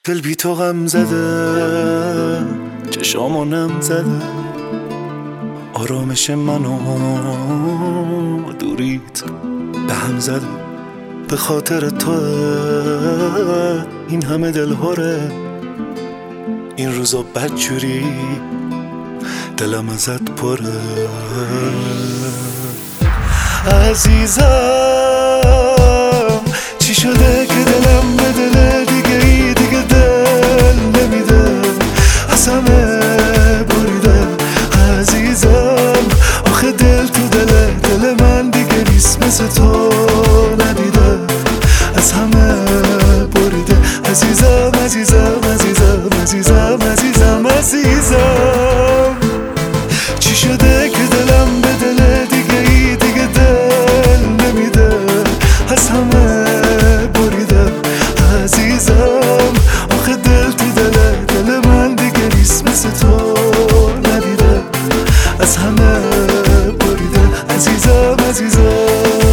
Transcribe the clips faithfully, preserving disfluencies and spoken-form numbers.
دل بی تو غم زده، چشامو نم زده، آرامش منو دوریت به هم زده. به خاطر تو این همه دل هره، این روزا بدجوری دلم ازت پره. عزیزم چی شده که دلم به دل دیگه ای دیگه دل نمیده، از همه بریده. عزیزم آخه دل تو دل دل من دیگه نیست، مثل تو ندیده، از همه بریده. عزیزم عزیزم عزیزم عزیزم عزیزم عزیزم چی شده که دلم به دل دیگه ای دیگه دل نمیده، از همه بریده. عزیزم آخه دل تو دل دل من دیگه نیست، مثل تو ندیده، از همه بریده. عزیزم عزیزم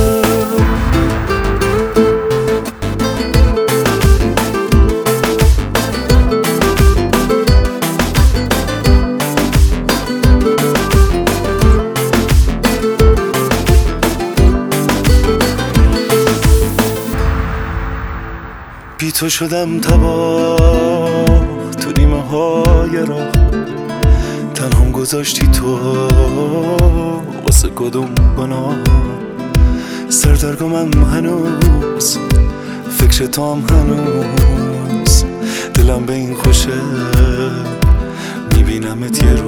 بی تو شدم تباه تو نیمه های راه، تنهام گذاشتی تو واسه کدوم گناه. سردرگمم هنوز فکر تو هم هنوز، دلم به این خوشه میبینمت یه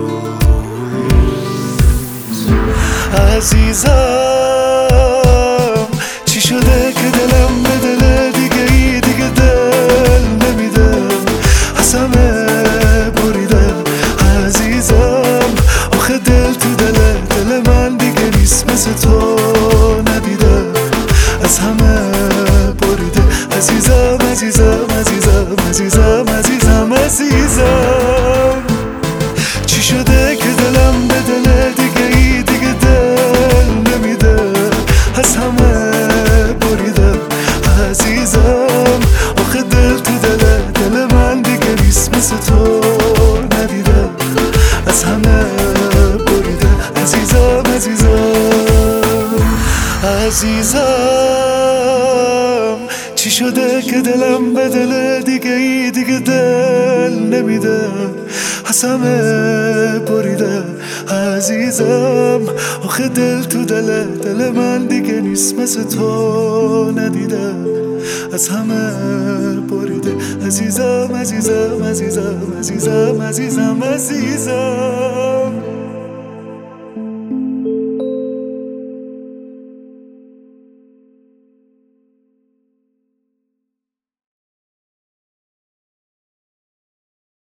روز. عزیزم چی شده که دلم به دل دیگه ای دیگه دل نمیده، از همه بریده. عزیزم آخه دل تو دل دل من دیگه نیست، مثل تو ندیده، از همه بریده. عزیزم عزیزم عزیزم عزیزم عزیزم عزیزم چی شده که دلم به دل دیگه ای دیگه دل نمیده، از همه بریده. عزیزم آخه دل تو دل دل من دیگه نیست، مثل تو ندیده، از همه بریده. عزیزم عزیزم عزیزم چی شده که دلم به دل دیگه ای دیگه دل نمیده، از همه بریده. عزیزم آخه دل تو دل دل من دیگه نیست، مثل تو ندیده، از همه بریده. عزیزم عزیزم عزیزم عزیزم عزیزم عزیزم